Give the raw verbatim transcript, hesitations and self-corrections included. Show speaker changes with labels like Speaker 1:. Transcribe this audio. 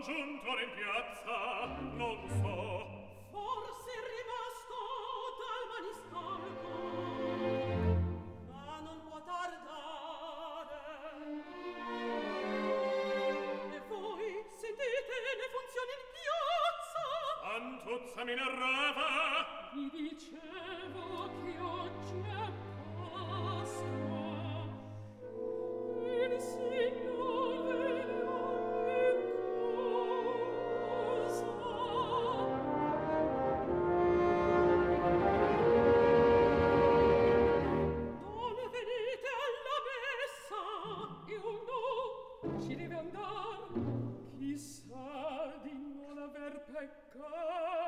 Speaker 1: giunto ora in piazza, non so.
Speaker 2: Forse è rimasto dal maniscalco, ma non può tardare. E voi sentite le funzioni in piazza?
Speaker 1: Antuzza mi narrava.
Speaker 2: Vi dicevo che oggi è Pasqua. Il Signore ci deve andar, chissà di non aver peccato.